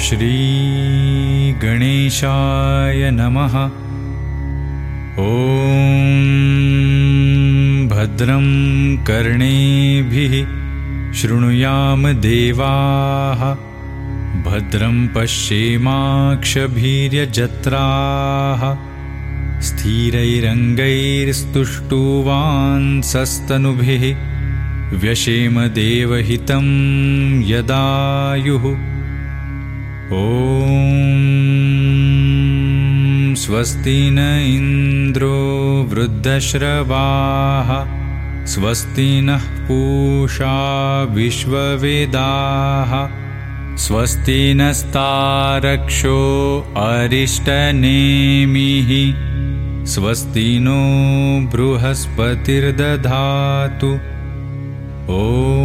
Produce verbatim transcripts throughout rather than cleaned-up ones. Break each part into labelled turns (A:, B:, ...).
A: श्री गणेशाय नमः। ॐ भद्रं कर्णेभिः शृणुयाम देवाः, भद्रं पश्येमाक्षभिर्यजत्राः, स्थिरैरङ्गैस्तुष्टुवांसस्तनुभिः व्यशेम देवहितं यदायुः। ॐ स्वस्ति न इन्द्रो वृद्धश्रवाः, स्वस्ति नः पूषा विश्ववेदाः, स्वस्ति नस्तारक्षो अरिष्टनेमिः, स्वस्ति नो बृहस्पतिर्दधातु। ॐ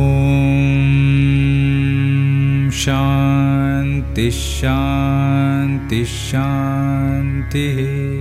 A: शान्ति शान्ति शान्तिः।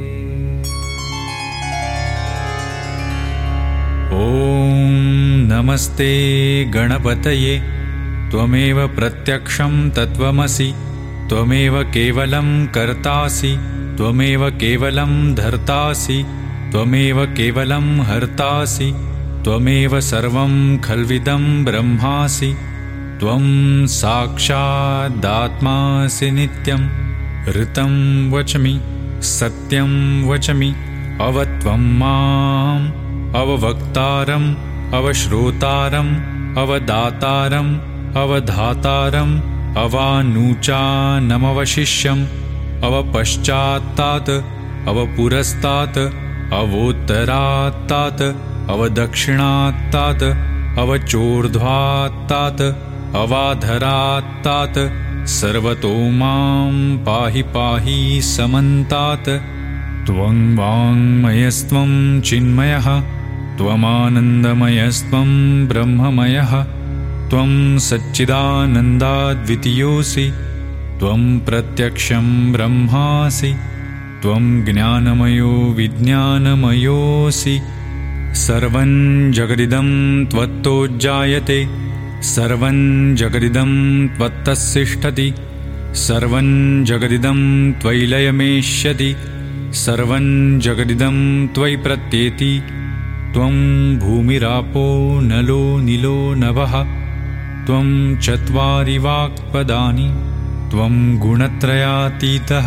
A: ॐ नमस्ते गणपतये, त्वमेव प्रत्यक्षं तत्त्वमसि, त्वमेव केवलं कर्तासि, त्वमेव केवलं धर्तासि, त्वमेव केवलं हर्तासि, त्वमेव सर्वं खल्विदं ब्रह्मासि, त्वं साक्षादात्मासि नित्यं। ऋतं वचमि सत्यं वचमि, अवत्वं माम् अववक्तारम् अवश्रोतारम् अवदातारम् अवधातारम् अवानुचानमवशिष्यम् अवपश्चात्तात् अवपुरस्तात् अवोत्तरात्तात् अवदक्षिणात्तात् अवचोर्ध्वात्तात् अवाधरात्तात् सर्वतो मां पाहि पाहि समन्तात्। त्वं वाङ्मयस्त्वं चिन्मयः, त्वमानन्दमयस्त्वं ब्रह्ममयः, त्वं सच्चिदानन्दाद्वितीयोऽसि, त्वं प्रत्यक्षं ब्रह्मासि, त्वं ज्ञानमयो विज्ञानमयोऽसि। सर्वं जगदिदं त्वत्तो जायते, सर्वं जगदिदं त्वत्तस्तिष्ठति, सर्वं जगदिदं त्वयि लयमेष्यति, सर्वं जगदिदं त्वयि प्रत्येति। त्वं भूमिरापो नलो नीलो नभः, त्वं चत्वारि वाक्पदानि, त्वं गुणत्रयातीतः,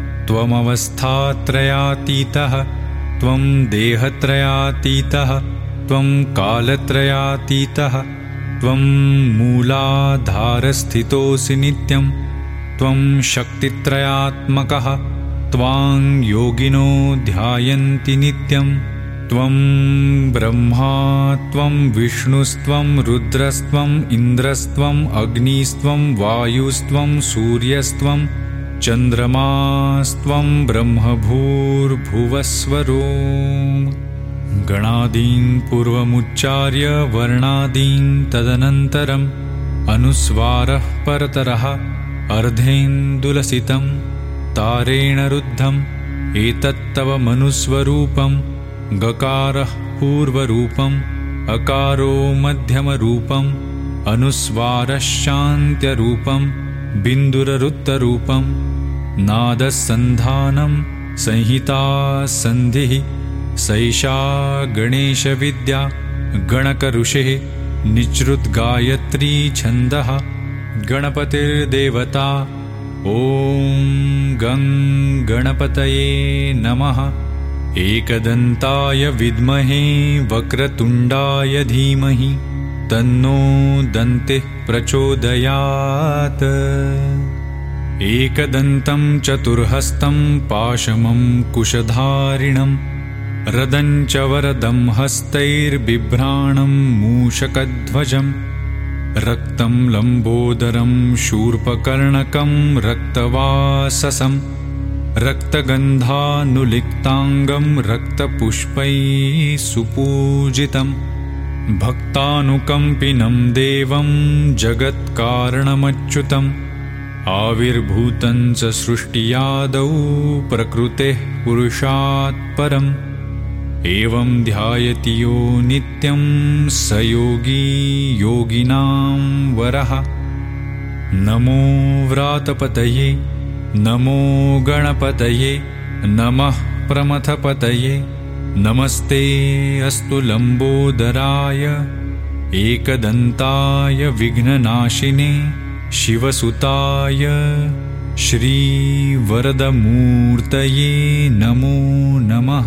A: त्वमवस्थात्रयातीतः, त्वं देहत्रयातीतः, त्वं कालत्रयातीतः, त्वं मूलाधारस्थितोऽसि नित्यं, त्वं शक्तित्रयात्मकः, त्वां योगिनो ध्यायन्ति नित्यं। त्वं ब्रह्मा त्वं विष्णुस्त्वं रुद्रस्त्वं इन्द्रस्त्वं अग्निस्त्वं वायुस्त्वं सूर्यस्त्वं चन्द्रमास्त्वं ब्रह्मभूर्भुवस्वरो। गणादीन् पूर्वमुच्चार्य वर्णादीन् तदनन्तरम् अनुस्वारः परतरः अर्धेन्दुलसितं तारेण रुद्धम्। एतत्तव मनुस्वरूपं गकारः पूर्वरूपम्, अकारो मध्यमरूपम्, अनुस्वारश्चान्त्यरूपम्, बिन्दुररुत्तरूपम्। नादसन्धानं संहिता सन्धिः, सैषा गणेशविद्या गणकऋषेः निःसृतगायत्री छन्दः। गणपतिर्देवता ॐ गं गणपतये नमः। एकदन्ताय विद्महे वक्रतुण्डाय धीमहि, तन्नो दन्तिः प्रचोदयात्। एकदन्तं चतुर्हस्तं पाशमं कुशधारिणं, रदं च वरदं हस्तैर्बिभ्राणं मूषकध्वजं, रक्तं लम्बोदरं शूर्पकर्णकं रक्तवाससं, रक्तगन्धानुलिप्ताङ्गं रक्तपुष्पैः सुपूजितं, भक्तानुकम्पिनं देवं जगत्कारणमच्युतम्। आविर्भूतं च सृष्टियादौ प्रकृतेः पुरुषात् परम्, एवं ध्यायति यो नित्यं स योगी योगिनां वरः। नमो व्रातपतये नमो गणपतये नमः प्रमथपतये नमस्ते अस्तु लम्बोदराय एकदन्ताय विघ्ननाशिने शिवसुताय श्रीवरदमूर्तये नमो नमः।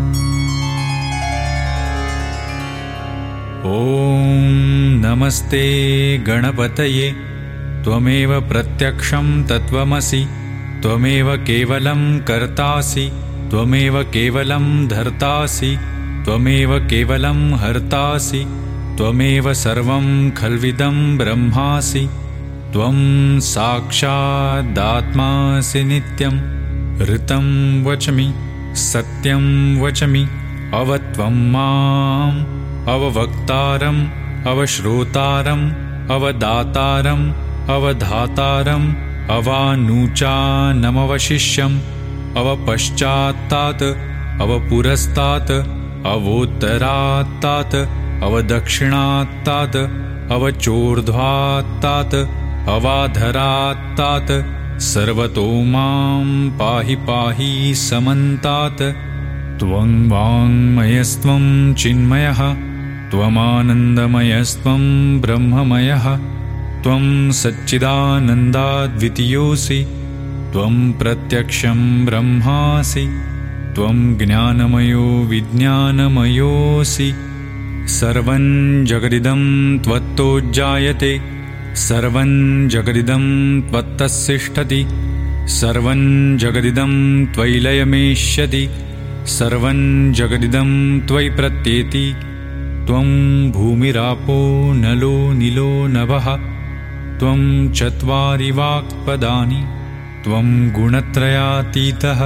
A: ॐ नमस्ते गणपतये त्वमेव प्रत्यक्षं तत्त्वमसि त्वमेव केवलं कर्तासि त्वमेव केवलं धर्तासि त्वमेव केवलं हर्तासि त्वमेव सर्वं खल्विदं ब्रह्मासि त्वं साक्षादात्मासि नित्यं ऋतं वचमि सत्यं वचमि अवत्वं माम् अववक्तारम् अवश्रोतारम् अवदातारम् अवधातारम् अवानुचानमवशिष्यम् अवपश्चात्तात् अवपुरस्तात् अवोत्तरात्तात् अवदक्षिणात्तात् अवचोर्ध्वात्तात् अवाधरात्तात् सर्वतो मां पाहि पाहि समन्तात्। त्वं वाङ्मयस्त्वं चिन्मयः त्वमानन्दमयस्त्वं ब्रह्ममयः त्वं सच्चिदानन्दाद्वितीयोऽसि त्वं प्रत्यक्षं ब्रह्मासि त्वं ज्ञानमयो विज्ञानमयोऽसि। सर्वं जगदिदं त्वत्तो जायते सर्वं जगदिदं त्वत्तस्तिष्ठति सर्वं जगदिदं त्वयि लयमेष्यति सर्वं जगदिदं त्वयि प्रत्येति। त्वं भूमिरापो नलो निलो नभः त्वं चत्वारि वाक्पदानि त्वं गुणत्रयातीतः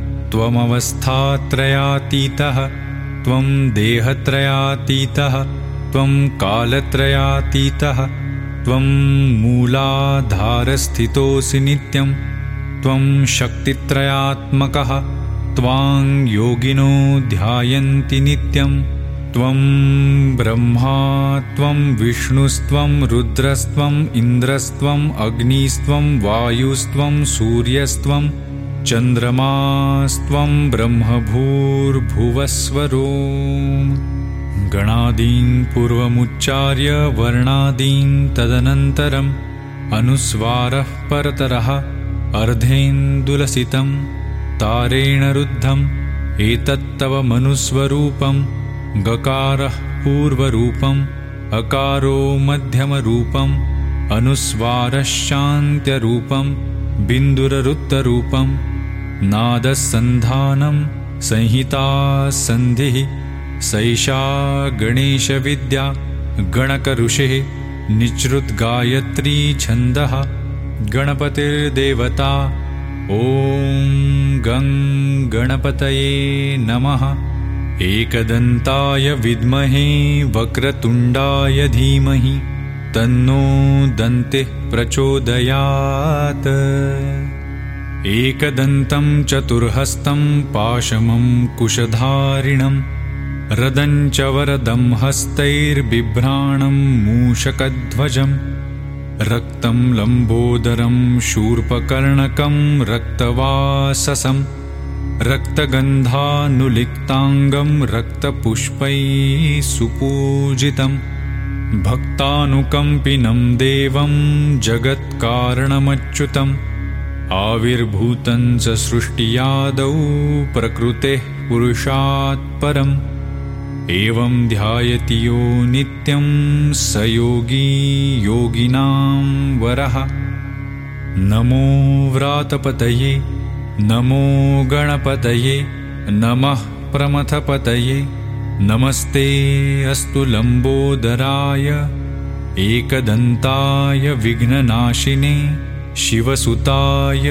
A: त्वमवस्थात्रयातीतः त्वं देहत्रयातीतः त्वं कालत्रयातीतः त्वं मूलाधारस्थितोऽसि नित्यं त्वं शक्तित्रयात्मकः त्वां योगिनो ध्यायन्ति नित्यं। त्वं ब्रह्मा त्वं विष्णुस्त्वं रुद्रस्त्वं इन्द्रस्त्वं अग्निस्त्वं वायुस्त्वं सूर्यस्त्वं चन्द्रमास्त्वं ब्रह्मभूर्भुवस्वरो। गणादीन् पूर्वमुच्चार्य वर्णादीन् तदनन्तरम् अनुस्वारः परतरः अर्धेन्दुलसितं तारेण रुद्धम् एतत्तव मनुस्वरूपम्। गकारः पूर्वरूपम् अकारो मध्यमरूपम् अनुस्वारश्चान्त्यरूपम् बिन्दुररुत्तरूपम्। नादसन्धानं संहिता सन्धिः सैषा गणेशविद्या गणकऋषिः निःसृतगायत्री छन्दः गणपतिर्देवता। ॐ गं गणपतये नमः। एकदन्ताय विद्महे वक्रतुण्डाय धीमहि तन्नो दन्तिः प्रचोदयात्। एकदन्तं चतुर्हस्तं पाशमं कुशधारिणं रदं च वरदं हस्तैर्बिभ्राणं मूषकध्वजं रक्तं लम्बोदरं शूर्पकर्णकं रक्तवाससं रक्तगन्धानुलिप्ताङ्गं रक्तपुष्पैः सुपूजितं भक्तानुकम्पिनं देवं जगत्कारणमच्युतम् आविर्भूतं च सृष्टियादौ प्रकृतेः पुरुषात् परम् एवं ध्यायति यो नित्यं स योगी योगिनां वरः। नमो व्रातपतये नमो गणपतये नमः प्रमथपतये नमस्ते अस्तु लम्बोदराय एकदन्ताय विघ्ननाशिने शिवसुताय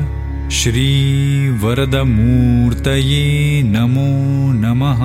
A: श्रीवरदमूर्तये नमो नमः।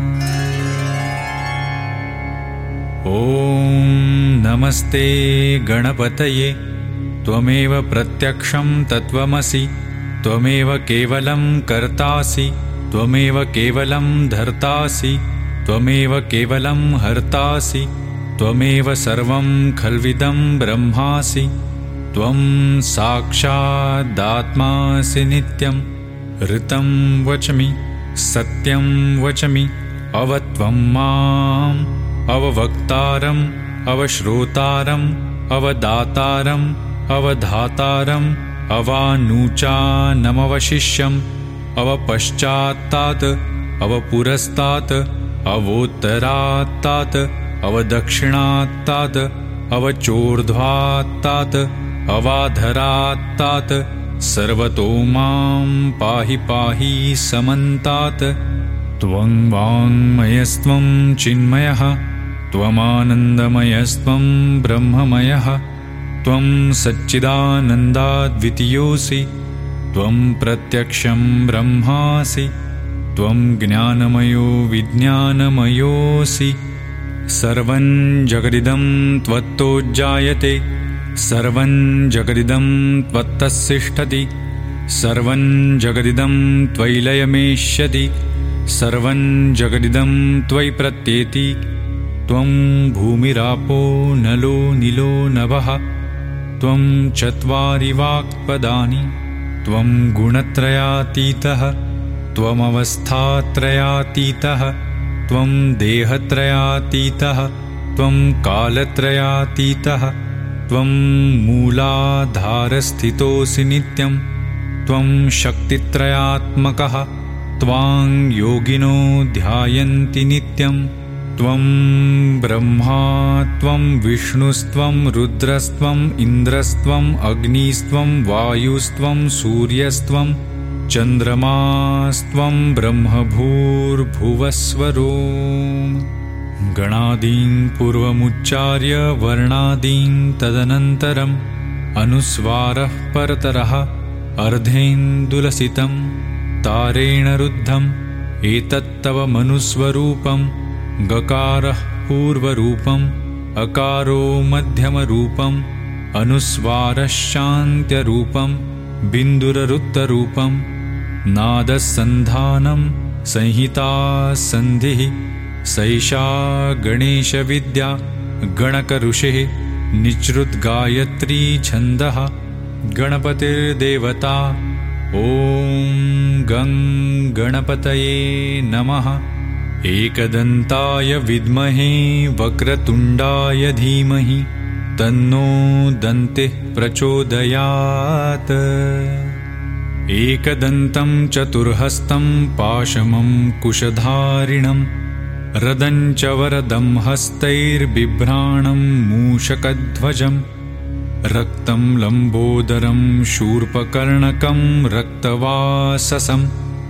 A: ॐ नमस्ते गणपतये त्वमेव प्रत्यक्षं तत्त्वमसि त्वमेव केवलं कर्तासि त्वमेव केवलं धर्तासि त्वमेव केवलं हर्तासि त्वमेव सर्वं खल्विदं ब्रह्मासि त्वं साक्षादात्मासि नित्यं ऋतं वचमि सत्यं वचमि अवत्वं माम् अववक्तारम् अवश्रोतारम् अवदातारम् अवधातारम् अवानुचानमवशिष्यम् अवपश्चात्तात् अवपुरस्तात् अवोत्तरात्तात् अवदक्षिणात्तात् अवचोर्ध्वात्तात् अवाधरात्तात् सर्वतो मां पाहि पाहि समन्तात्। त्वं वाङ्मयस्त्वं चिन्मयः त्वमानन्दमयस्त्वं ब्रह्ममयः त्वं सच्चिदानन्दाद्वितीयोऽसि त्वं प्रत्यक्षं ब्रह्मासि त्वं ज्ञानमयो विज्ञानमयोऽसि। सर्वं जगदिदं त्वत्तो जायते सर्वं जगदिदं त्वत्तस्तिष्ठति सर्वं जगदिदं त्वयि लयमेष्यति सर्वं जगदिदं त्वयि प्रत्येति। त्वं भूमिरापो नलो नीलो नभः त्वं चत्वारि वाक्पदानि त्वं गुणत्रयातीतः त्वमवस्थात्रयातीतः त्वं देहत्रयातीतः त्वं कालत्रयातीतः त्वं मूलाधारस्थितोऽसि नित्यं त्वं शक्तित्रयात्मकः त्वां योगिनो ध्यायन्ति नित्यं। त्वं ब्रह्मा त्वं विष्णुस्त्वं रुद्रस्त्वं इन्द्रस्त्वं अग्निस्त्वं वायुस्त्वं सूर्यस्त्वं चन्द्रमास्त्वं ब्रह्मभूर्भुवस्वरो। गणादीन् पूर्वमुच्चार्य वर्णादीन् तदनन्तरम् अनुस्वारः परतरः अर्धेन्दुलसितं तारेण रुद्धम् एतत्तव मनुस्वरूपम् गकारः पूर्वरूपम् अकारो मध्यमरूपम् अनुस्वारश्चान्त्यरूपम् बिन्दुररुत्तरूपम् नादसन्धानं संहिता सन्धिः सैषा गणेशविद्या गणकऋषिः निच्रुद्गायत्री छन्दः गणपतिर्देवता। ॐ गं गणपतये नमः। एकदन्ताय विद्महे वक्रतुण्डाय धीमहि तन्नो दन्तिः प्रचोदयात्। एकदन्तं चतुर्हस्तं पाशमं कुशधारिणं रदं च वरदं हस्तैर्बिभ्राणं मूषकध्वजं रक्तं लम्बोदरं शूर्पकर्णकं रक्तवाससं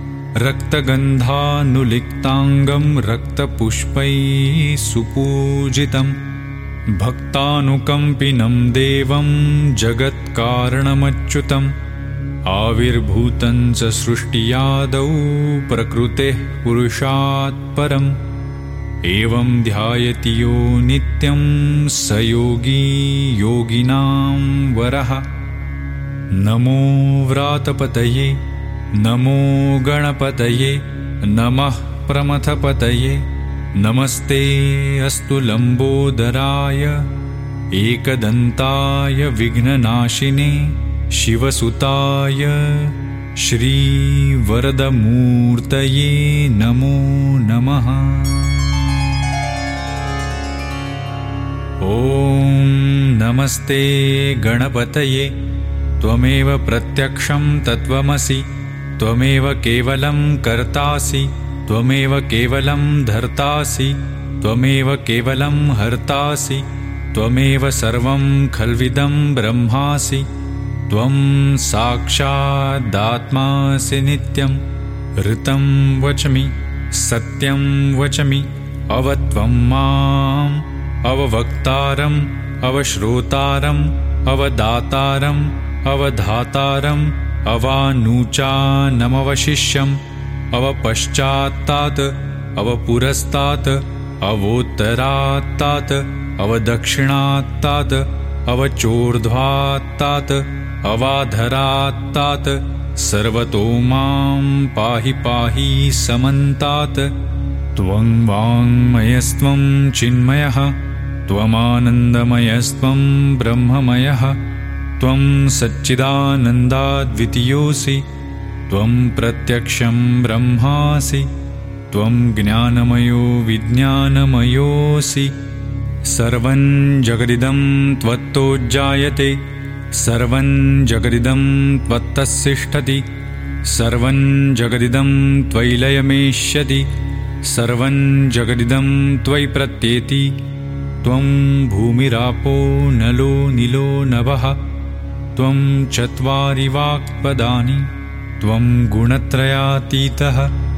A: रक्तगन्धानुलिप्ताङ्गं रक्तपुष्पैः सुपूजितं भक्तानुकम्पिनं देवं जगत्कारणमच्युतम् आविर्भूतं च सृष्टियादौ प्रकृतेः पुरुषात् परम् एवं ध्यायति यो नित्यं स योगी योगिनां वरः। नमो व्रातपतये नमो गणपतये नमः प्रमथपतये नमस्ते अस्तु लम्बोदराय एकदन्ताय विघ्ननाशिने शिवसुताय श्रीवरदमूर्तये नमो नमः। ॐ नमस्ते गणपतये त्वमेव प्रत्यक्षं तत्त्वमसि त्वमेव केवलं कर्तासि त्वमेव केवलं धर्तासि त्वमेव केवलं हर्तासि त्वमेव सर्वं खल्विदं ब्रह्मासि त्वं साक्षादात्मासि नित्यं ऋतं वचमि सत्यं वचमि अवत्वं माम् अववक्तारम् अवश्रोतारम् अवदातारम् अवधातारम् अवानुचानमवशिष्यम् अवपश्चात्तात् अवपुरस्तात् अवोत्तरात्तात् अवदक्षिणात्तात् अवचोर्ध्वात्तात् अवाधरात्तात् सर्वतो मां पाहि पाहि समन्तात्। त्वं वाङ्मयस्त्वं चिन्मयः त्वमानन्दमयस्त्वं ब्रह्ममयः त्वं सच्चिदानन्दाद्वितीयोऽसि त्वं प्रत्यक्षं ब्रह्मासि त्वं ज्ञानमयो विज्ञानमयोऽसि सर्वं जगदिदं त्वत्तोज्जायते सर्वं जगदिदं त्वत्तस्तिष्ठति सर्वं जगदिदं त्वयि लयमेष्यति सर्वं जगदिदं त्वयि प्रत्येति त्वं भूमिरापो नलो निलो नभः त्वं चत्वारि वाक्पदानि त्वं गुणत्रयातीतः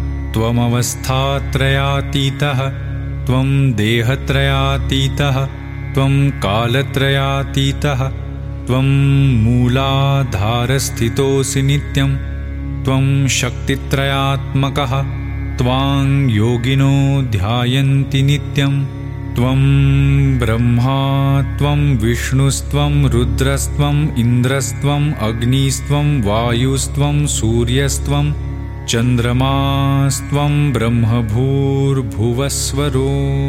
A: त्वमवस्थात्रयातीतः त्वं देहत्रयातीतः त्वं कालत्रयातीतः त्वं मूलाधारस्थितोऽसि नित्यं त्वं शक्तित्रयात्मकः त्वां योगिनो ध्यायन्ति नित्यं त्वं ब्रह्मा त्वं विष्णुस्त्वं रुद्रस्त्वं इन्द्रस्त्वं अग्निस्त्वं वायुस्त्वं सूर्यस्त्वं चन्द्रमास्त्वं ब्रह्मभूर्भुवस्वरो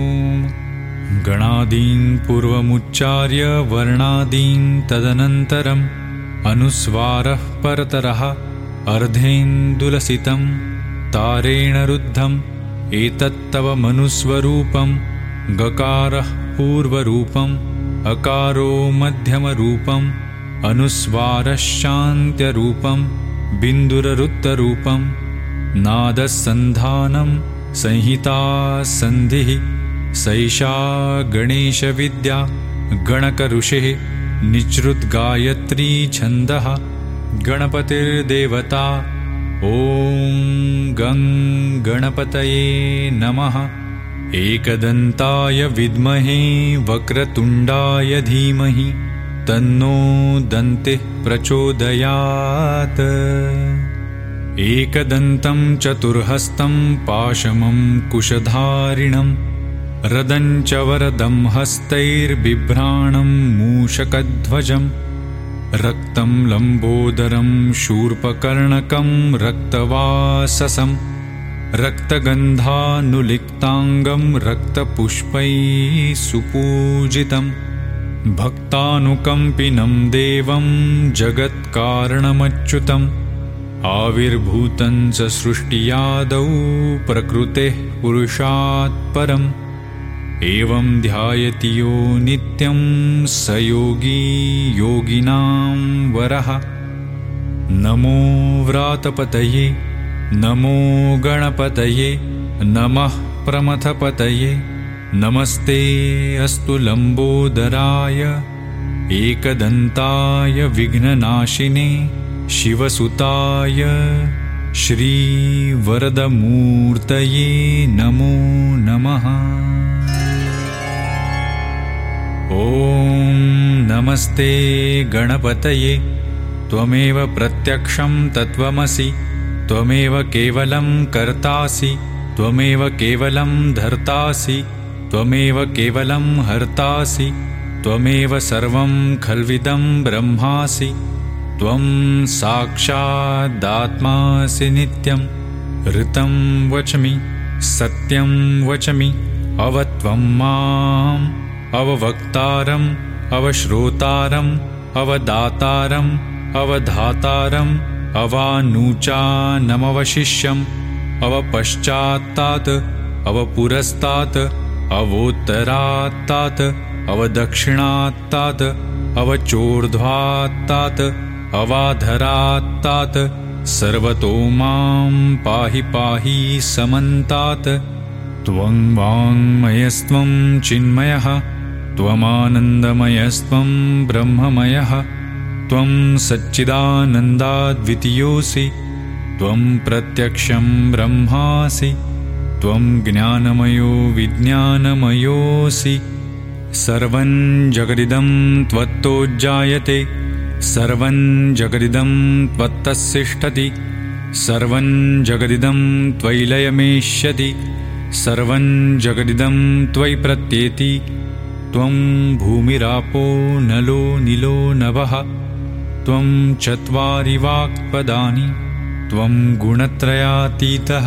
A: गणादीन् पूर्वमुच्चार्य वर्णादीन् तदनन्तरम् अनुस्वारः परतरः अर्धेन्दुलसितं तारेण रुद्धम् एतत्तव मनुस्वरूपं गकारः पूर्वरूपम् अकारो मध्यमरूपम् अनुस्वारश्चान्त्यरूपम् बिन्दुररुत्तरूपम् नादसन्धानं संहिता सन्धिः सैषा गणेशविद्या गणकऋषिः निच्रुतगायत्री छन्दः गणपतिर्देवता ॐ गं गणपतये नमः एकदन्ताय विद्महे वक्रतुण्डाय धीमहि तन्नो दन्तिः प्रचोदयात् एकदन्तं चतुर्हस्तं पाशमं कुशधारिणं रदं च वरदं हस्तैर्बिभ्राणं मूषकध्वजं रक्तं लम्बोदरं शूर्पकर्णकं रक्तवाससं रक्तगन्धानुलिप्ताङ्गं रक्तपुष्पैः सुपूजितं भक्तानुकम्पिनं देवं जगत्कारणमच्युतम् आविर्भूतं च सृष्टियादौ प्रकृतेः पुरुषात् परम् एवं ध्यायति यो नित्यं स योगी योगिनां वरः नमो व्रातपतये नमो गणपतये नमः प्रमथपतये नमस्ते अस्तु लम्बोदराय एकदन्ताय विघ्ननाशिने शिवसुताय श्रीवरदमूर्तये नमो नमः ॐ नमस्ते गणपतये त्वमेव प्रत्यक्षं तत्त्वमसि त्वमेव केवलं कर्तासि त्वमेव केवलं धर्तासि त्वमेव केवलं हर्तासि त्वमेव सर्वं खल्विदं ब्रह्मासि त्वं साक्षादात्मासि नित्यं ऋतं वचमि सत्यं वचमि अवत्वं माम् अववक्तारम् अवश्रोतारम् अवदातारम् अवधातारम् अवानूचानमवशिष्यम् अवपश्चात्तात् अवपुरस्तात् अवोत्तरात्तात् अवदक्षिणात्तात् अवचोर्ध्वात्तात् अवाधरात्तात् सर्वतो मां पाहि पाहि समन्तात् त्वं वाङ्मयस्त्वं चिन्मयः त्वमानन्दमयस्त्वं ब्रह्ममयः त्वं सच्चिदानन्दाद्वितीयोऽसि त्वं प्रत्यक्षं ब्रह्मासि त्वं ज्ञानमयो विज्ञानमयोऽसि सर्वं जगदिदं त्वत्तोज्जायते सर्वं जगदिदं त्वत्तस्तिष्ठति सर्वं जगदिदं त्वयि लयमेष्यति सर्वं जगदिदं त्वयि प्रत्येति त्वं भूमिरापो नलो निलो नभः त्वं चत्वारि वाक्पदानि त्वं गुणत्रयातीतः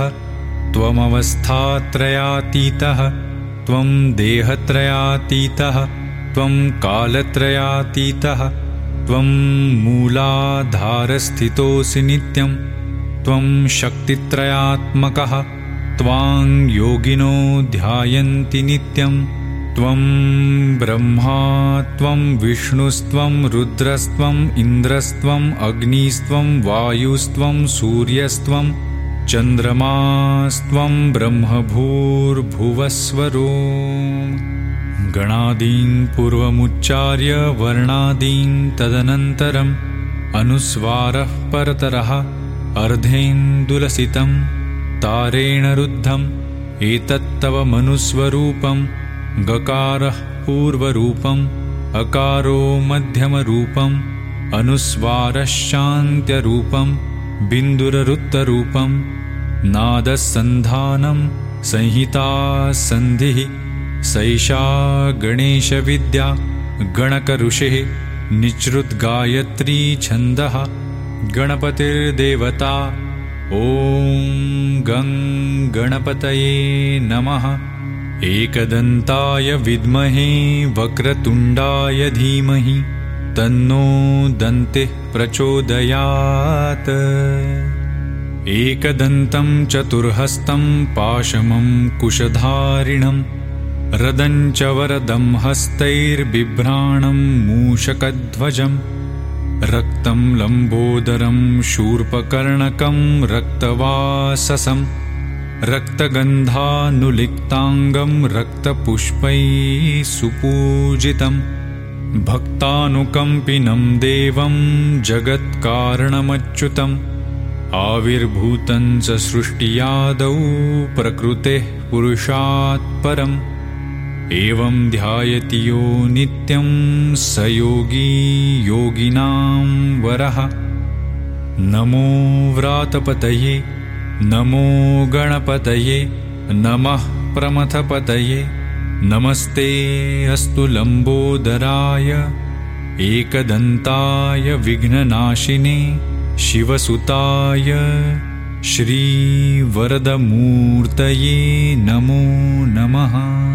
A: त्वमवस्थात्रयातीतः त्वं देहत्रयातीतः त्वं कालत्रयातीतः त्वं मूलाधारस्थितोऽसि नित्यं त्वं शक्तित्रयात्मकः त्वां योगिनो ध्यायन्ति नित्यं त्वं ब्रह्मा त्वं विष्णुस्त्वं रुद्रस्त्वं इन्द्रस्त्वं अग्निस्त्वं वायुस्त्वं सूर्यस्त्वं चन्द्रमास्त्वं ब्रह्मभूर्भुवस्वरो। गणादीन् पूर्वमुच्चार्य वर्णादीन् तदनन्तरम् अनुस्वारः परतरः अर्धेन्दुलसितं तारेण रुद्धम् एतत्तव मनुस्वरूपं गकारः पूर्वरूपम् अकारो मध्यमरूपम् अनुस्वारश्चान्त्यरूपम् बिन्दुररुत्तरूपम् नादसन्धानं संहिता सन्धिः सैषा गणेशविद्या गणकऋषिः निःसृतगायत्री छन्दः गणपतिर्देवता। ॐ गं गणपतये नमः। एकदन्ताय विद्महे वक्रतुण्डाय धीमहि तन्नो दन्तिः प्रचोदयात्। एकदन्तं चतुर्हस्तं पाशमं कुशधारिणं रदं च वरदं हस्तैर्बिभ्राणं मूषकध्वजं रक्तं लम्बोदरं शूर्पकर्णकं रक्तवाससं रक्तगन्धानुलिप्ताङ्गं रक्तपुष्पैः सुपूजितं भक्तानुकम्पिनं देवं जगत्कारणमच्युतम् आविर्भूतं च सृष्टियादौ प्रकृतेः पुरुषात् परम् एवं ध्यायति यो नित्यं स योगी योगिनां वरः। नमो व्रातपतये नमो गणपतये नमः प्रमथपतये नमस्ते अस्तु लम्बोदराय एकदन्ताय विघ्ननाशिने शिवसुताय श्रीवरदमूर्तये नमो नमः।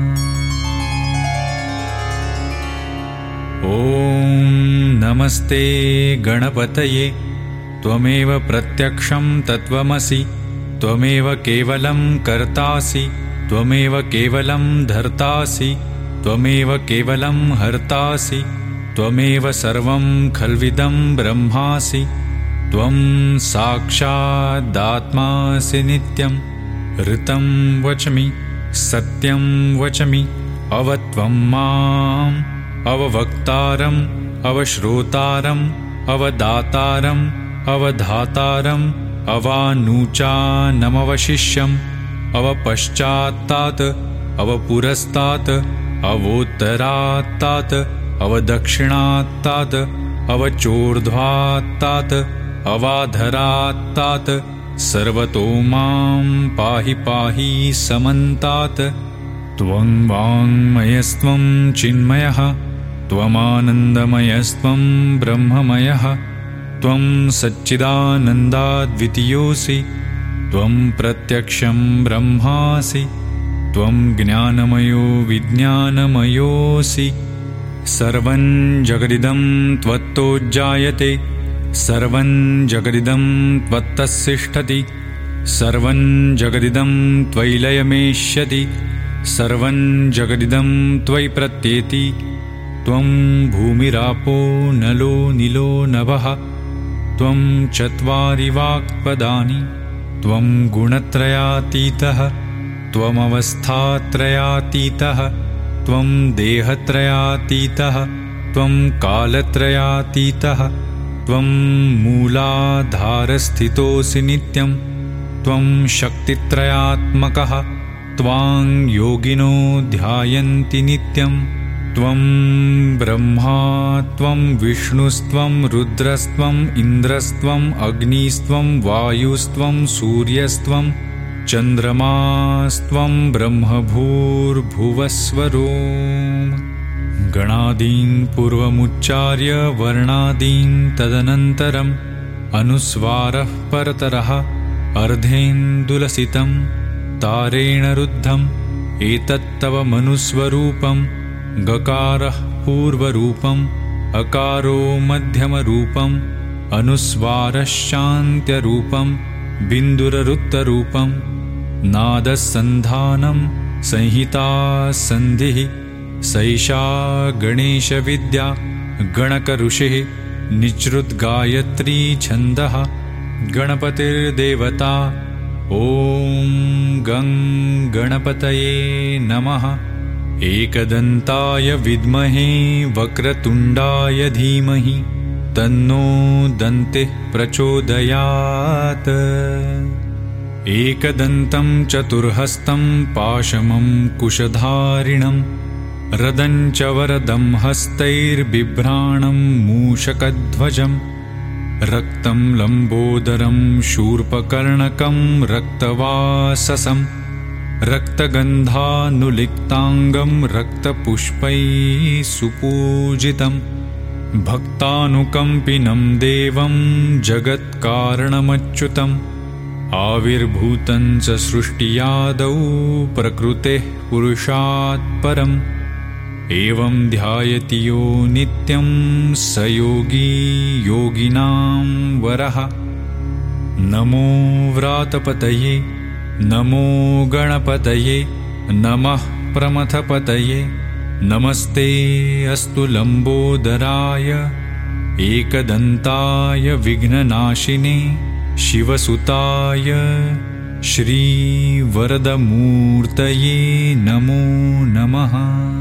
A: ॐ नमस्ते गणपतये त्वमेव प्रत्यक्षं तत्त्वमसि त्वमेव केवलं कर्तासि त्वमेव केवलं धर्तासि त्वमेव केवलं हर्तासि त्वमेव सर्वं खल्विदं ब्रह्मासि त्वं साक्षादात्मासि नित्यं ऋतं वचमि सत्यं वचमि अवत्वं माम् अववक्तारम् अवश्रोतारम् अवदातारम् अवधातारम् अवानूचानमवशिष्यम् अवपश्चात्तात् अवपुरस्तात् अवोत्तरात्तात् अवदक्षिणात्तात् अवचोर्ध्वात्तात् अवाधरात्तात् सर्वतो मां पाहि पाहि समन्तात्। त्वं वाङ्मयस्त्वं चिन्मयः त्वमानन्दमयस्त्वं ब्रह्ममयः त्वं सच्चिदानन्दाद्वितीयोऽसि त्वं प्रत्यक्षं ब्रह्मासि त्वं ज्ञानमयो विज्ञानमयोऽसि। सर्वं जगदिदं त्वत्तो जायते सर्वं जगदिदं त्वत्तस्तिष्ठति सर्वं जगदिदं त्वयि लयमेष्यति सर्वं जगदिदं त्वयि प्रत्येति। त्वं भूमिरापो नलो निलो नभः त्वं चत्वारि वाक्पदानि त्वं गुणत्रयातीतः त्वमवस्थात्रयातीतः त्वं देहत्रयातीतः त्वं कालत्रयातीतः त्वं मूलाधारस्थितोऽसि नित्यं त्वं शक्तित्रयात्मकः त्वां योगिनो ध्यायन्ति नित्यं त्वं ब्रह्मा त्वं विष्णुस्त्वं रुद्रस्त्वं इन्द्रस्त्वं अग्निस्त्वं वायुस्त्वं सूर्यस्त्वं चन्द्रमास्त्वं ब्रह्मभूर्भुवस्वरो। गणादीन् पूर्वमुच्चार्य वर्णादीन् तदनन्तरम् अनुस्वारः परतरः अर्धेन्दुलसितं तारेण रुद्धम् एतत्तव मनुस्वरूपं गकारः पूर्वरूपम् अकारो मध्यमरूपम् अनुस्वारश्चान्त्यरूपं बिन्दुररुत्तरूपं नादसन्धानं संहिता सन्धिः सैषा गणेशविद्या गणकऋषिः निच्रुद्गायत्री छन्दः गणपतिर्देवता। ॐ गं गणपतये नमः। एकदन्ताय विद्महे वक्रतुण्डाय धीमहि तन्नो दन्तिः प्रचोदयात्। एकदन्तं चतुर्हस्तं पाशमं कुशधारिणं रदं च वरदं हस्तैर्बिभ्राणं मूषकध्वजं रक्तं लम्बोदरं शूर्पकर्णकं रक्तवाससं रक्तगन्धानुलिप्ताङ्गं रक्तपुष्पैः सुपूजितं भक्तानुकम्पिनं देवं जगत्कारणमच्युतम् आविर्भूतं च सृष्टियादौ प्रकृतेः पुरुषात् परम् एवं ध्यायति यो नित्यं स योगी योगिनां वरः। नमो व्रातपतये नमो गणपतये नमः प्रमथपतये नमस्ते अस्तु लम्बोदराय एकदन्ताय विघ्ननाशिने शिवसुताय श्रीवरदमूर्तये नमो नमः।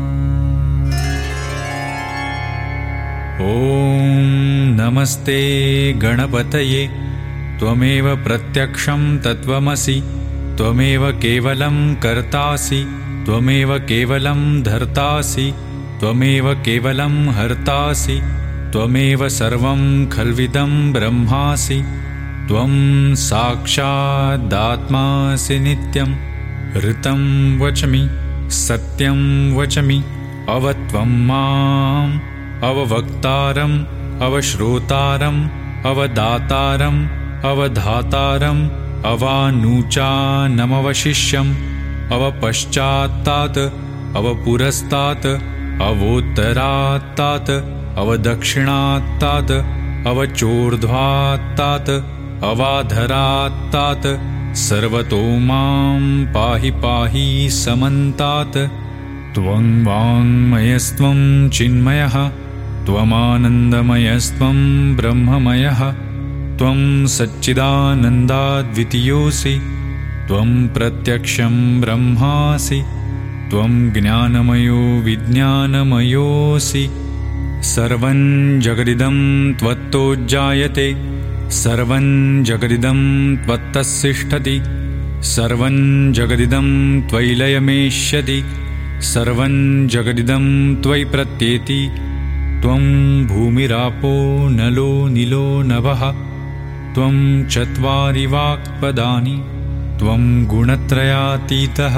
A: ॐ नमस्ते गणपतये त्वमेव प्रत्यक्षं तत्त्वमसि त्वमेव केवलं कर्तासि त्वमेव केवलं धर्तासि त्वमेव केवलं हर्तासि त्वमेव सर्वं खल्विदं ब्रह्मासि त्वं साक्षादात्मासि नित्यं ऋतं वचमि सत्यं वचमि अवत्वं माम् अववक्तारम् अवश्रोतारम् अवदातारम् अवधातारम् अवानूचानमवशिष्यम् अवपश्चात्तात् अवपुरस्तात् अवोत्तरात्तात् अवदक्षिणात्तात् अवचोर्ध्वात्तात् अवाधरात्तात् सर्वतो मां पाहि पाहि समन्तात्। त्वं वाङ्मयस्त्वं चिन्मयः त्वमानन्दमयस्त्वं ब्रह्ममयः त्वं सच्चिदानन्दाद्वितीयोऽसि त्वं प्रत्यक्षं ब्रह्मासि त्वं ज्ञानमयो विज्ञानमयोऽसि। सर्वं जगदिदं त्वत्तो जायते सर्वं जगदिदं त्वत्तस्तिष्ठति सर्वं जगदिदं त्वयि लयमेष्यति सर्वं जगदिदं त्वयि प्रत्येति। त्वं भूमिरापो नलो नीलो नभः त्वं चत्वारि वाक्पदानि त्वं गुणत्रयातीतः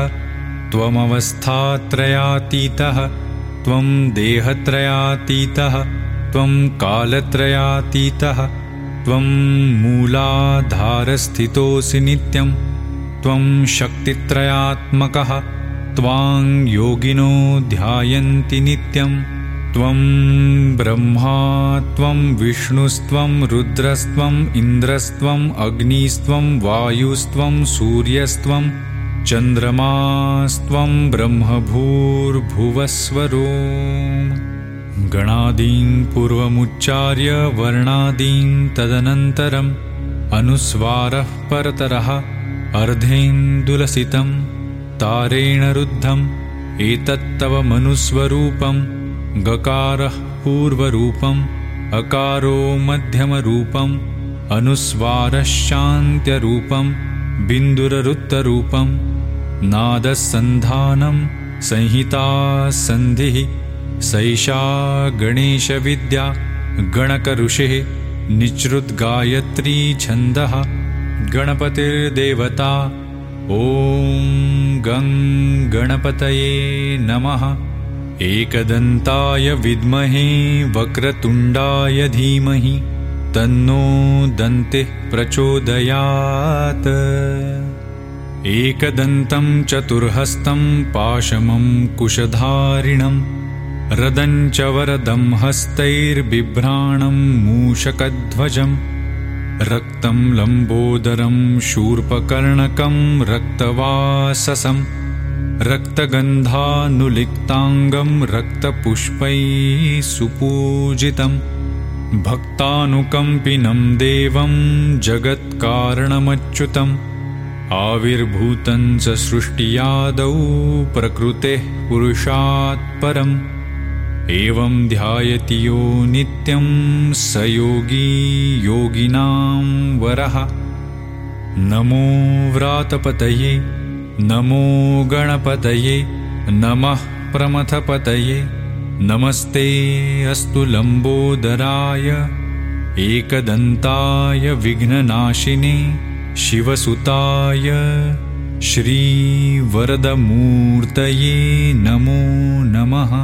A: त्वमवस्थात्रयातीतः त्वं देहत्रयातीतः त्वं कालत्रयातीतः त्वं मूलाधारस्थितोऽसि नित्यं त्वं शक्तित्रयात्मकः त्वां योगिनो ध्यायन्ति नित्यं। त्वं ब्रह्मा त्वं विष्णुस्त्वं रुद्रस्त्वं इन्द्रस्त्वं अग्निस्त्वं वायुस्त्वं सूर्यस्त्वं चन्द्रमास्त्वं ब्रह्मभूर्भुवस्वरो। गणादीन् पूर्वमुच्चार्य वर्णादीन् तदनन्तरम् अनुस्वारः परतरः अर्धेन्दुलसितं तारेण रुद्धम् एतत्तव मनुस्वरूपं गकारः पूर्वरूपम् अकारो मध्यमरूपम् अनुस्वारश्चान्त्यरूपं बिन्दुररुत्तरूपं नादसन्धानं संहिता सन्धिः सैषा गणेशविद्या गणकऋषिः निच्रुद्गायत्री छन्दः गणपतिर्देवता। ॐ गं गणपतये नमः। एकदन्ताय विद्महे वक्रतुण्डाय धीमहि तन्नो दन्तिः प्रचोदयात्। एकदन्तं चतुर्हस्तं पाशमं कुशधारिणं रदञ्च वरदं हस्तैर्बिभ्राणं मूषकध्वजम् रक्तं लम्बोदरं शूर्पकर्णकं रक्तवाससं रक्तगन्धानुलिप्ताङ्गं रक्तपुष्पैः सुपूजितं भक्तानुकम्पिनं देवं जगत्कारणमच्युतम् आविर्भूतं च सृष्टियादौ प्रकृतेः पुरुषात् परम् एवं ध्यायति यो नित्यं स योगी योगिनां वरः। नमो व्रातपतये नमो गणपतये नमः प्रमथपतये नमस्ते अस्तु लम्बोदराय एकदन्ताय विघ्ननाशिने शिवसुताय श्रीवरदमूर्तये नमो नमः।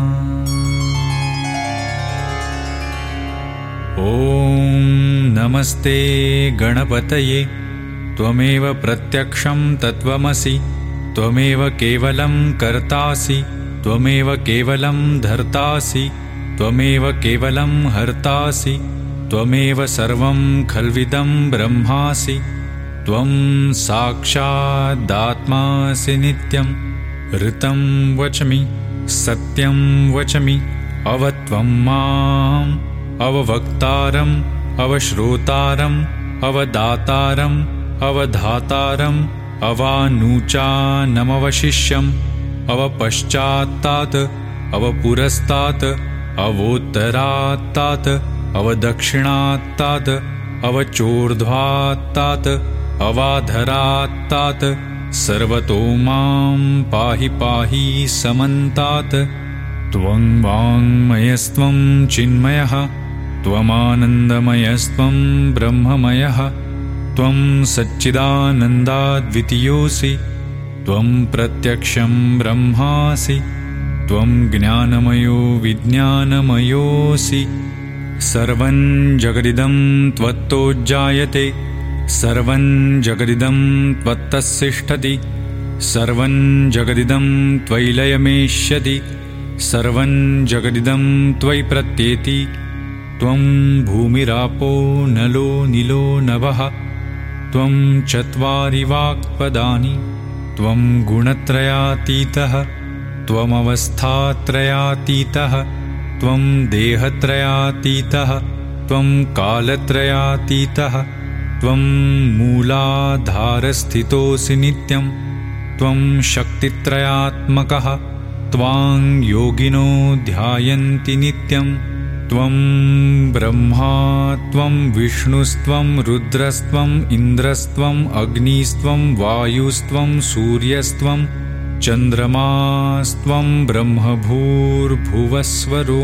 A: ॐ नमस्ते गणपतये त्वमेव प्रत्यक्षं तत्त्वमसि त्वमेव केवलं कर्तासि त्वमेव केवलं धर्तासि त्वमेव केवलं हर्तासि त्वमेव सर्वं खल्विदं ब्रह्मासि त्वं साक्षादात्मासि नित्यं ऋतं वचमि सत्यं वचमि अवत्वं माम् अववक्तारम् अवश्रोतारम् अवदातारम् अवधातारम् अवानूचानमवशिष्यम् अवपश्चात्तात् अवपुरस्तात् अवोत्तरात्तात् अवदक्षिणात्तात् अवचोर्ध्वात्तात् अवाधरात्तात् सर्वतो मां पाहि पाहि समन्तात्। त्वं वाङ्मयस्त्वं चिन्मयः त्वमानन्दमयस्त्वं ब्रह्ममयः त्वं सच्चिदानन्दाद्वितीयोऽसि त्वं प्रत्यक्षं ब्रह्मासि त्वं ज्ञानमयो विज्ञानमयोऽसि सर्वं जगदिदं त्वत्तो जायते सर्वं जगदिदं त्वत्तस्तिष्ठति सर्वं जगदिदं त्वयि लयमेष्यति सर्वं जगदिदं त्वयि प्रत्येति त्वं भूमिरापो नलो नीलो नभः त्वं चत्वारि वाक्पदानि त्वं गुणत्रयातीतः त्वमवस्थात्रयातीतः त्वं देहत्रयातीतः त्वं कालत्रयातीतः त्वं मूलाधारस्थितोऽसि नित्यं त्वं शक्तित्रयात्मकः त्वां योगिनो ध्यायन्ति नित्यं त्वं ब्रह्मा त्वं विष्णुस्त्वं रुद्रस्त्वम् इन्द्रस्त्वम् अग्निस्त्वं वायुस्त्वं सूर्यस्त्वं चन्द्रमास्त्वं ब्रह्मभूर्भुवस्वरो।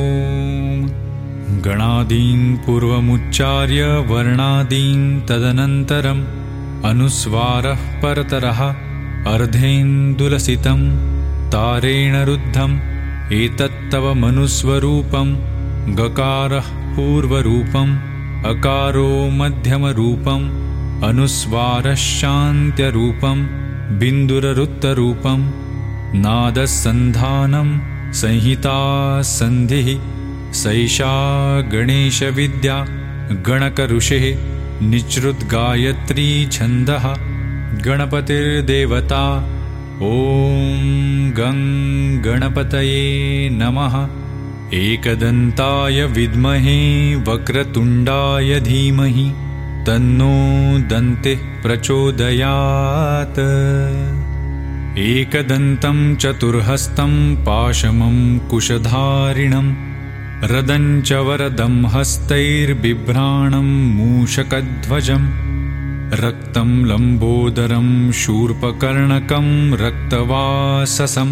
A: गणादीन् पूर्वमुच्चार्य वर्णादीन् तदनन्तरम् अनुस्वारः परतरः अर्धेन्दुलसितं तारेण रुद्धम् एतत्तव मनुस्वरूपं गकारः पूर्वरूपम् अकारो मध्यमरूपम् अनुस्वारश्चान्त्यरूपं बिन्दुररुत्तरूपं नादसन्धानं संहिता सन्धिः सैषा गणेशविद्या गणकऋषिः निच्रुद्गायत्री छन्दः गणपतिर्देवता। ॐ गं गणपतये नमः। एकदन्ताय विद्महे वक्रतुण्डाय धीमहि तन्नो दन्तिः प्रचोदयात्। एकदन्तं चतुर्हस्तं पाशमं कुशधारिणं रदं च वरदं हस्तैर्बिभ्राणं मूषकध्वजम् रक्तं लम्बोदरं शूर्पकर्णकं रक्तवाससं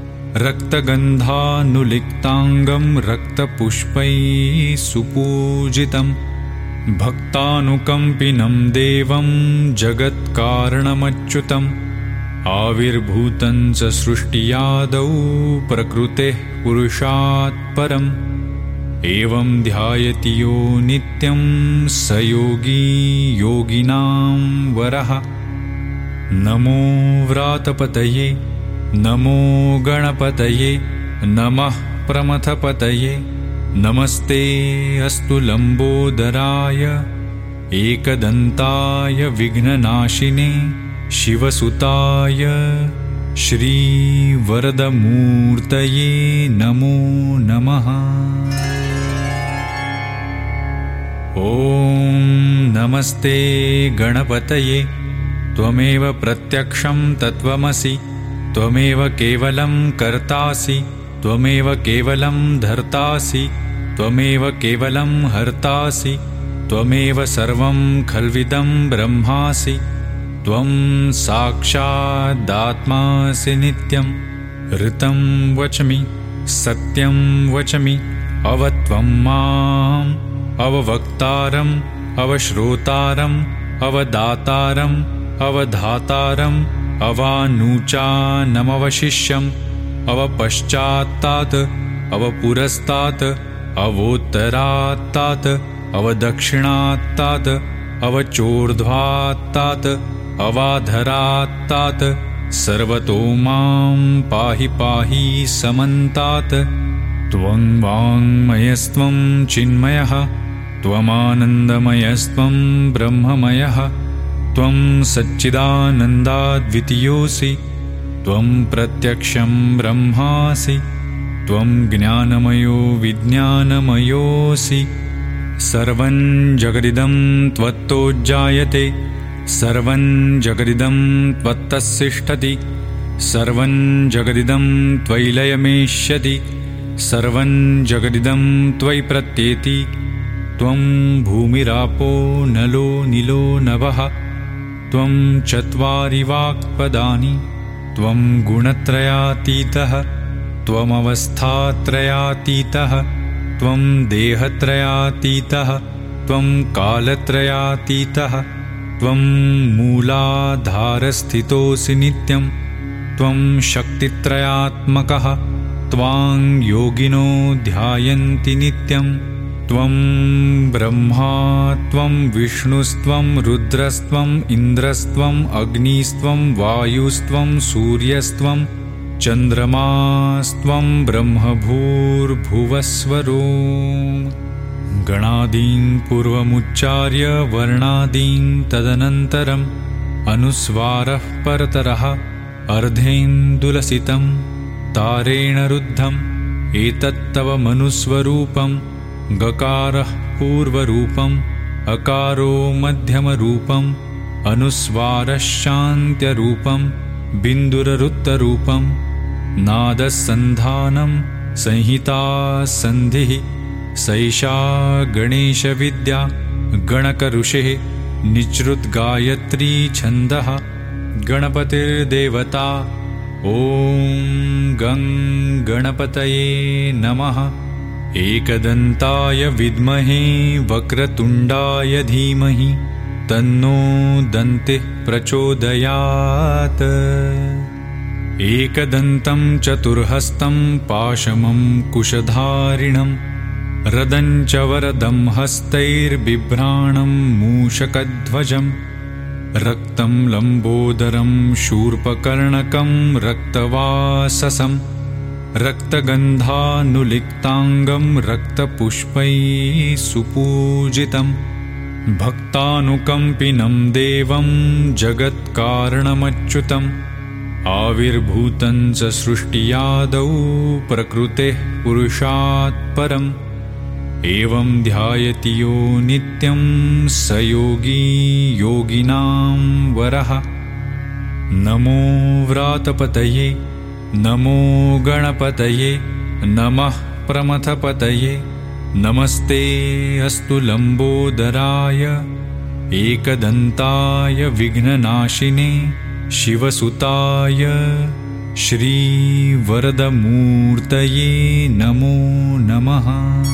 A: रक्तगन्धानुलिप्ताङ्गं रक्तपुष्पैः सुपूजितं भक्तानुकम्पिनं देवं जगत्कारणमच्युतम् आविर्भूतं च सृष्टियादौ प्रकृतेः पुरुषात् परम् एवं ध्यायति यो नित्यं स योगी योगिनां वरः। नमो व्रातपतये नमो गणपतये नमः प्रमथपतये नमस्ते अस्तु लम्बोदराय एकदन्ताय विघ्ननाशिने शिवसुताय श्रीवरदमूर्तये नमो नमः। ॐ नमस्ते गणपतये त्वमेव प्रत्यक्षं तत्त्वमसि त्वमेव केवलं कर्तासि त्वमेव केवलं धर्तासि त्वमेव केवलं हर्तासि त्वमेव सर्वं खल्विदं ब्रह्मासि त्वं साक्षादात्मासि नित्यं ऋतं वचमि सत्यं वचमि अवत्वं माम् अववक्तारम् अवश्रोतारम् अवदातारम् अवधातारम् अवानूचानमवशिष्यम् अवपश्चात्तात् अवपुरस्तात् अवोत्तरात्तात् अवदक्षिणात्तात् अवचोर्ध्वात्तात् अवाधरात्तात् सर्वतो मां पाहि पाहि समन्तात्। त्वं वाङ्मयस्त्वं चिन्मयः त्वमानन्दमयस्त्वं ब्रह्ममयः त्वं सच्चिदानन्दाद्वितीयोऽसि त्वं प्रत्यक्षं ब्रह्मासि त्वं ज्ञानमयो विज्ञानमयोऽसि सर्वं जगदिदं त्वत्तो जायते सर्वं जगदिदं त्वत्तस्तिष्ठति सर्वं जगदिदं त्वयि लयमेष्यति सर्वं जगदिदं त्वयि प्रत्येति त्वं भूमिरापो नलो निलो नभः त्वं चत्वारि वाक्पदानि त्वं गुणत्रयातीतः त्वमवस्थात्रयातीतः त्वं देहत्रयातीतः त्वं कालत्रयातीतः त्वं मूलाधारस्थितोऽसि नित्यं त्वं शक्तित्रयात्मकः त्वां योगिनो ध्यायन्ति नित्यं त्वं ब्रह्मा त्वं विष्णुस्त्वं रुद्रस्त्वम् इन्द्रस्त्वम् अग्निस्त्वं वायुस्त्वं सूर्यस्त्वं चन्द्रमास्त्वं ब्रह्मभूर्भुवस्वरो। गणादीन् पूर्वमुच्चार्य वर्णादीन् तदनन्तरम् अनुस्वारः परतरः अर्धेन्दुलसितं तारेण रुद्धम् एतत्तव मनुस्वरूपं गकारः पूर्वरूपम् अकारो मध्यमरूपम् अनुस्वारश्चान्त्यरूपम् बिन्दुररुत्तरूपम् नादसन्धानं संहिता सन्धिः सैषा गणेशविद्या गणकऋषिः निजृद्गायत्री छन्दः गणपतिर्देवता। ॐ गं गणपतये नमः। एकदन्ताय विद्महे वक्रतुण्डाय धीमहि तन्नो दन्तिः प्रचोदयात्। एकदन्तं चतुर्हस्तं पाशमं कुशधारिणं रदं च वरदं हस्तैर्बिभ्राणं मूषकध्वजं रक्तं लम्बोदरं शूर्पकर्णकं रक्तवाससं रक्तगन्धानुलिप्ताङ्गं रक्तपुष्पैः सुपूजितं भक्तानुकम्पिनं देवं जगत्कारणमच्युतम् आविर्भूतं च सृष्टियादौ प्रकृतेः पुरुषात् परम् एवं ध्यायति यो नित्यं स योगी योगिनां वरः। नमो व्रातपतये नमो गणपतये नमः प्रमथपतये नमस्ते अस्तु लम्बोदराय एकदन्ताय विघ्ननाशिने शिवसुताय श्रीवरदमूर्तये नमो नमः।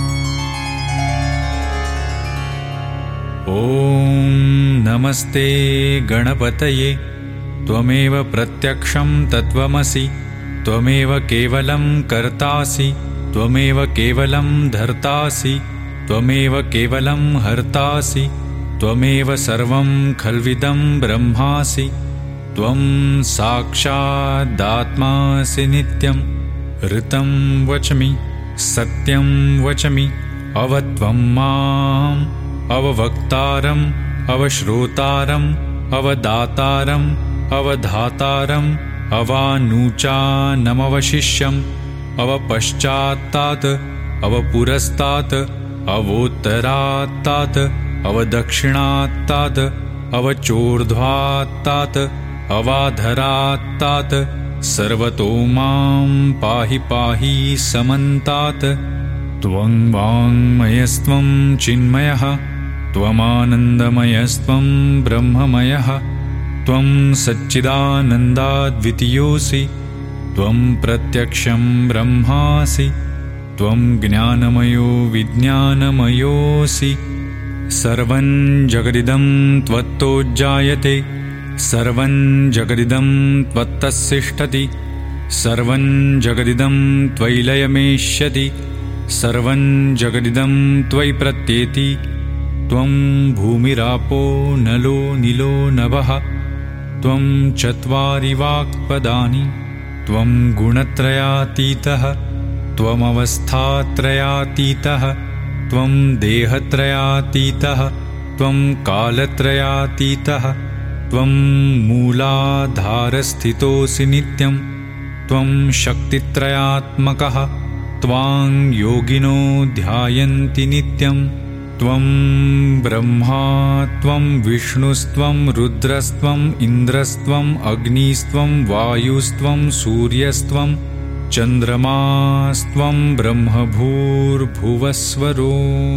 A: ॐ नमस्ते गणपतये त्वमेव प्रत्यक्षं तत्त्वमसि त्वमेव केवलं कर्तासि त्वमेव केवलं धर्तासि त्वमेव केवलं हर्तासि त्वमेव सर्वं खल्विदं ब्रह्मासि त्वं साक्षादात्मासि नित्यं ऋतं वचमि सत्यं वचमि अवत्वं माम् अववक्तारम् अवश्रोतारम् अवदातारम् अवधातारम् अवानुचानमवशिष्यम् अवपश्चात्तात् अवपुरस्तात् अवोत्तरात्तात् अवदक्षिणात्तात् अवचोर्ध्वात्तात् अवाधरात्तात् सर्वतो मां पाहि पाहि समन्तात्। त्वं वाङ्मयस्त्वं चिन्मयः त्वमानन्दमयस्त्वं ब्रह्ममयः त्वं सच्चिदानन्दाद्वितीयोऽसि त्वं प्रत्यक्षं ब्रह्मासि त्वं ज्ञानमयो विज्ञानमयोऽसि। सर्वं जगदिदं त्वत्तोज्जायते सर्वं जगदिदं त्वत्तस्सिष्ठति सर्वं जगदिदं त्वयि लयमेष्यति सर्वं जगदिदं त्वयि प्रत्येति। त्वं भूमिरापो नलो निलो नभः त्वं चत्वारि वाक्पदानि त्वं गुणत्रयातीतः त्वमवस्थात्रयातीतः त्वं देहत्रयातीतः त्वं कालत्रयातीतः त्वं मूलाधारस्थितोऽसि नित्यं त्वं शक्तित्रयात्मकः त्वां योगिनो ध्यायन्ति नित्यं। त्वं ब्रह्मा त्वं विष्णुस्त्वं रुद्रस्त्वम् इन्द्रस्त्वम् अग्निस्त्वं वायुस्त्वं सूर्यस्त्वं चन्द्रमास्त्वं ब्रह्मभूर्भुवस्वरो।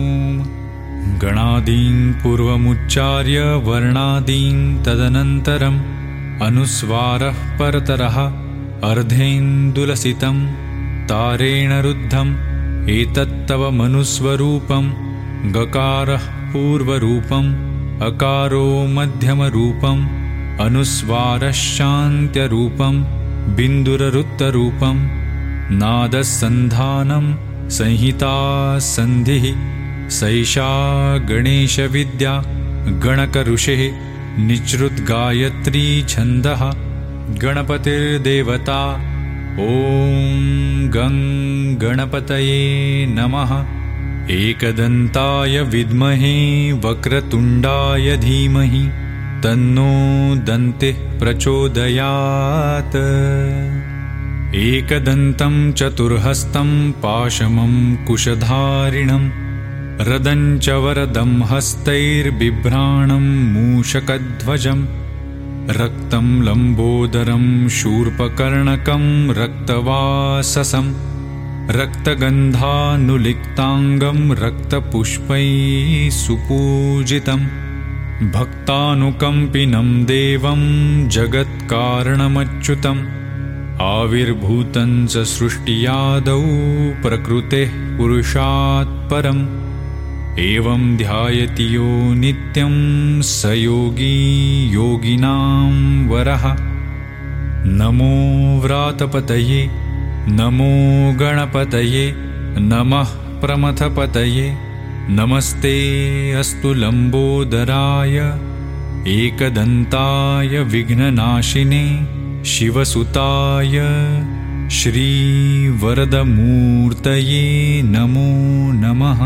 A: गणादीन् पूर्वमुच्चार्य वर्णादीन् तदनन्तरम् अनुस्वारः परतरः अर्धेन्दुलसितं तारेण रुद्धम् एतत्तव मनुस्वरूपम्। गकारः पूर्वरूपम् अकारो मध्यमरूपम् अनुस्वारश्चान्त्यरूपम् बिन्दुररुत्तरूपम्। नादसन्धानं संहिता सन्धिः सैषा गणेशविद्या गणकऋषेः निःसृतगायत्री छन्दः। गणपतिर्देवता ॐ गं गणपतये नमः। एकदन्ताय विद्महे वक्रतुण्डाय धीमहि तन्नो दन्तिः प्रचोदयात्। एकदन्तं चतुर्हस्तं पाशमं कुशधारिणं रदं च वरदं हस्तैर्बिभ्राणं मूषकध्वजं रक्तं लम्बोदरं शूर्पकर्णकं रक्तवाससं रक्तगन्धानुलिप्ताङ्गं रक्तपुष्पैः सुपूजितं भक्तानुकम्पिनं देवं जगत्कारणमच्युतम् आविर्भूतं च सृष्टियादौ प्रकृतेः पुरुषात् परम् एवं ध्यायति यो नित्यं स योगी योगिनां वरः। नमो व्रातपतये नमो गणपतये नमः प्रमथपतये नमस्ते अस्तु लम्बोदराय एकदन्ताय विघ्ननाशिने शिवसुताय श्रीवरदमूर्तये नमो नमः।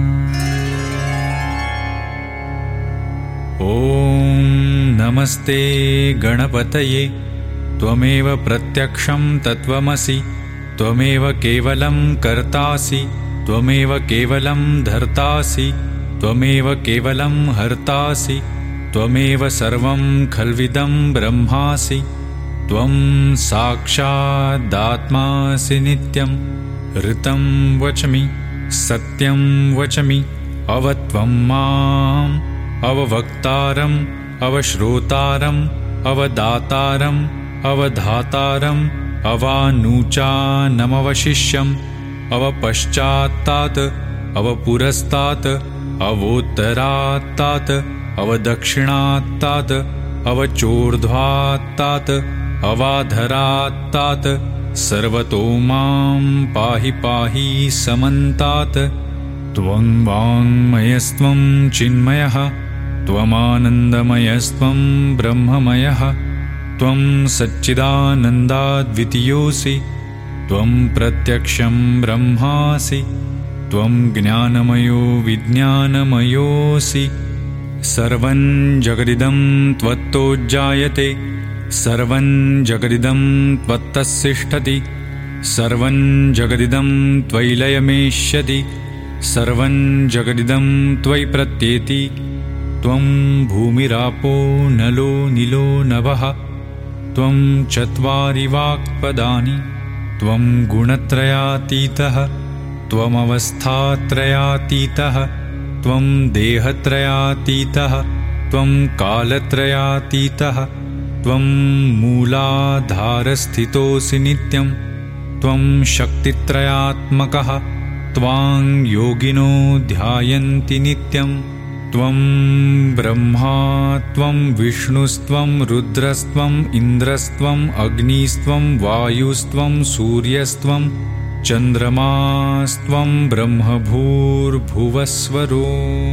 A: ॐ नमस्ते गणपतये त्वमेव प्रत्यक्षं तत्त्वमसि त्वमेव केवलं कर्तासि त्वमेव केवलं धर्तासि त्वमेव केवलं हर्तासि त्वमेव सर्वं खल्विदं ब्रह्मासि त्वं साक्षादात्मासि नित्यं। ऋतं वचमि सत्यं वचमि अवत्वं माम् अववक्तारम् अवश्रोतारम् अवदातारम् अवधातारम् अवानुचानमवशिष्यम् अवपश्चात्तात् अवपुरस्तात् अवोत्तरात्तात् अवदक्षिणात्तात् अवचोर्ध्वात्तात् अवाधरात्तात् सर्वतो मां पाहि पाहि समन्तात्। त्वं वाङ्मयस्त्वं चिन्मयः त्वमानन्दमयस्त्वं ब्रह्ममयः त्वं सच्चिदानन्दाद्वितीयोऽसि त्वं प्रत्यक्षं ब्रह्मासि त्वं ज्ञानमयो विज्ञानमयोऽसि सर्वं जगदिदं त्वत्तो जायते सर्वं जगदिदं त्वत्तस्तिष्ठति सर्वं जगदिदं त्वयि लयमेष्यति सर्वं जगदिदं त्वयि प्रत्येति त्वं भूमिरापो नलो नीलो नभः त्वं चत्वारि वाक्पदानि त्वं गुणत्रयातीतः त्वमवस्थात्रयातीतः त्वं देहत्रयातीतः त्वं कालत्रयातीतः त्वं मूलाधारस्थितोऽसि नित्यं त्वं शक्तित्रयात्मकः त्वां योगिनो ध्यायन्ति नित्यं त्वं ब्रह्मा त्वं विष्णुस्त्वं रुद्रस्त्वम् इन्द्रस्त्वम् अग्निस्त्वं वायुस्त्वं सूर्यस्त्वं चन्द्रमास्त्वं ब्रह्मभूर्भुवस्वरो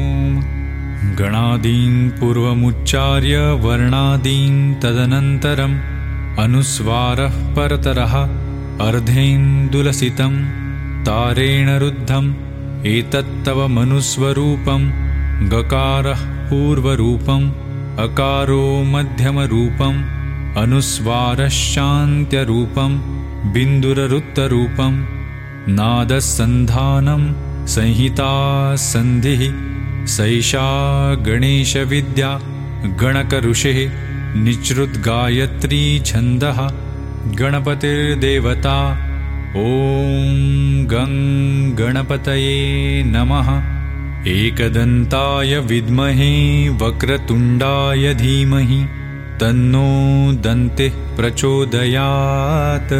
A: गणादीन् पूर्वमुच्चार्य वर्णादीन् तदनन्तरम् अनुस्वारः परतरः अर्धेन्दुलसितं तारेण रुद्धम् एतत्तव मनुस्वरूपं गकारः पूर्वरूपम् अकारो मध्यमरूपम् अनुस्वारश्चान्त्यरूपं बिन्दुररुत्तरूपं नादसन्धानं संहिता सन्धिः सैषा गणेशविद्या गणकऋषिः निच्रुद्गायत्री छन्दः गणपतिर्देवता ॐ गं गणपतये नमः एकदन्ताय विद्महे वक्रतुण्डाय धीमहि तन्नो दन्तिः प्रचोदयात्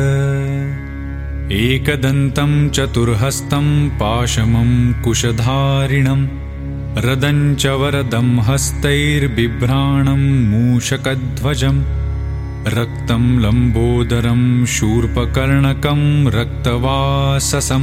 A: एकदन्तं चतुर्हस्तं पाशमं कुशधारिणं रदं च वरदं हस्तैर्बिभ्राणं मूषकध्वजं रक्तं लम्बोदरं शूर्पकर्णकं रक्तवाससं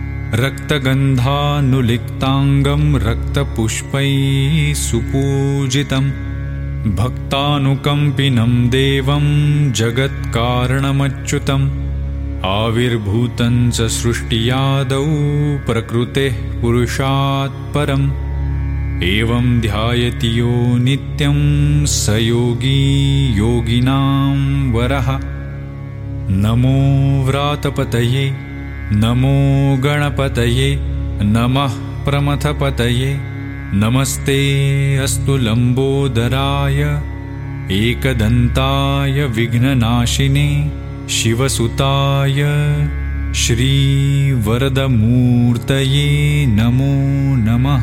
A: रक्तगन्धानुलिप्ताङ्गं रक्तपुष्पैः सुपूजितं भक्तानुकम्पिनं देवं जगत्कारणमच्युतम् आविर्भूतं च सृष्टियादौ प्रकृतेः पुरुषात् परम् एवं ध्यायति यो नित्यं स योगी योगिनां वरः नमो व्रातपतये नमो गणपतये नमः प्रमथपतये नमस्ते अस्तु लम्बोदराय एकदन्ताय विघ्ननाशिने शिवसुताय श्रीवरदमूर्तये नमो नमः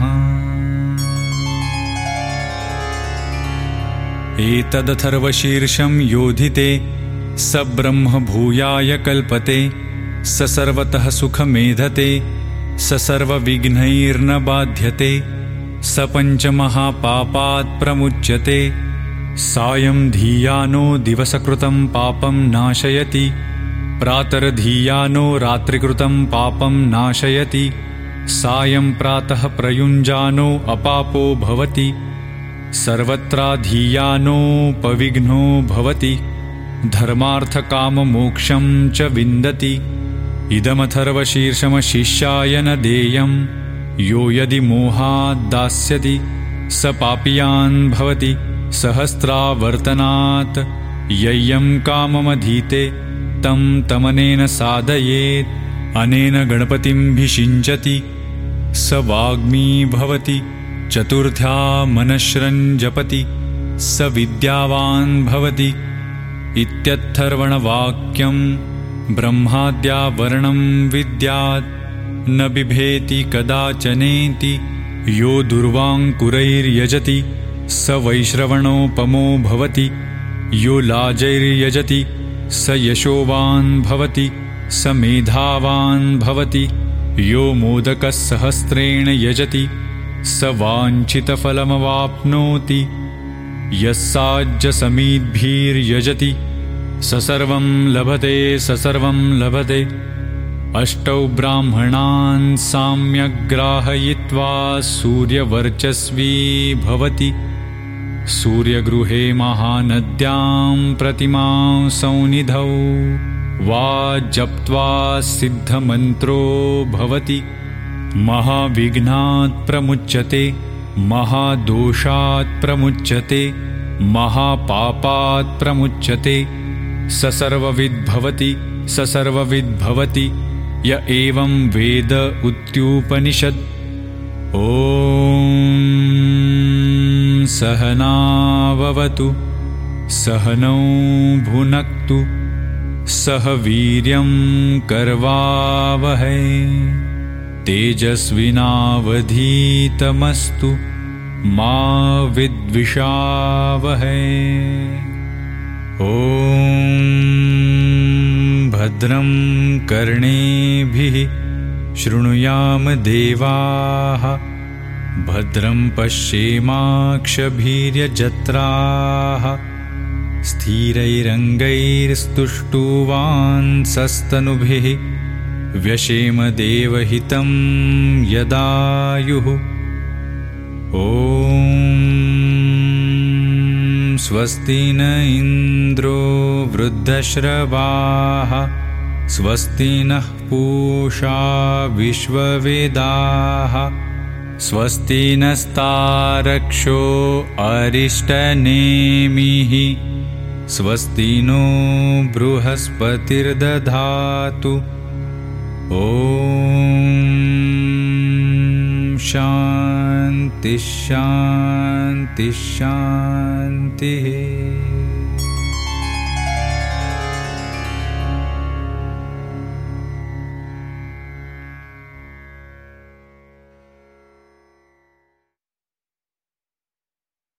A: एतदथर्वशीर्षं योधिते स ब्रह्म भूयाय कल्पते स सर्वतः सुखमेधते स सर्वविघ्नैर्न बाध्यते स पञ्चमहापापात् प्रमुच्यते सायं धियानो दिवसकृतं पापं नाशयति प्रातर्धियानो रात्रिकृतं पापं नाशयति सायं प्रातः प्रयुञ्जानो अपापो भवति सर्वत्राधियानोपविघ्नो भवति धर्मार्थकाममोक्षं च विन्दति इदमथर्वशीर्षमशिष्याय न देयं यो यदि मोहात् दास्यति स पापियान् भवति सहस्रावर्तनात् यय्यं काममधीते तं तमनेन साधयेत् अनेन गणपतिमभिषिञ्चति स वाग्मी भवति चतुर्थ्या मनश्रं जपति स विद्यावान् भवति इत्यर्थर्वणवाक्यं ब्रह्माद्या वर्णं विद्यात् न बिभेति कदाचनेति यो दुर्वाङ्कुरैर्यजति स वैश्रवणोपमो भवति यो लाजैर्यजति स यशोवान् भवति स मेधावान् भवति यो मोदकसहस्रेण यजति स वाञ्छितफलमवाप्नोति यस्साज्यसमीद्भिर्यजति स सर्वं लभते स सर्वं लभते अष्टौ ब्राह्मणान् साम्यग्राहयित्वा सूर्यवर्चस्वी भवति सूर्यगृहे महानद्यां प्रतिमां सौनिधौ वा जप्त्वा सिद्धमन्त्रो भवति महाविघ्नात् प्रमुच्यते महादोषात् प्रमुच्यते महापापात् प्रमुच्यते स सर्वविद् भवति स सर्वविद् भवति य एवं वेद उक्त्युपनिषद्। ॐ सहनाववतु सहनौ भुनक्तु सह वीर्यं कर्वावहै तेजस्विनावधीतमस्तु मा विद्विषावहै। ॐ भद्रं कर्णेभिः शृणुयाम देवाः भद्रं पश्येमाक्षभिर्यजत्राः स्थिरैरङ्गैस्तुष्टुवांसस्तनुभिः व्यशेम देवहितं यदायुः। ॐ स्वस्ति न इन्द्रो वृद्धश्रवाः स्वस्ति नः पूषा विश्ववेदाः स्वस्ति नस्तारक्षो अरिष्टनेमिः स्वस्ति नो बृहस्पतिर्दधातु। ॐ शान्ति शान्ति शान्तिः।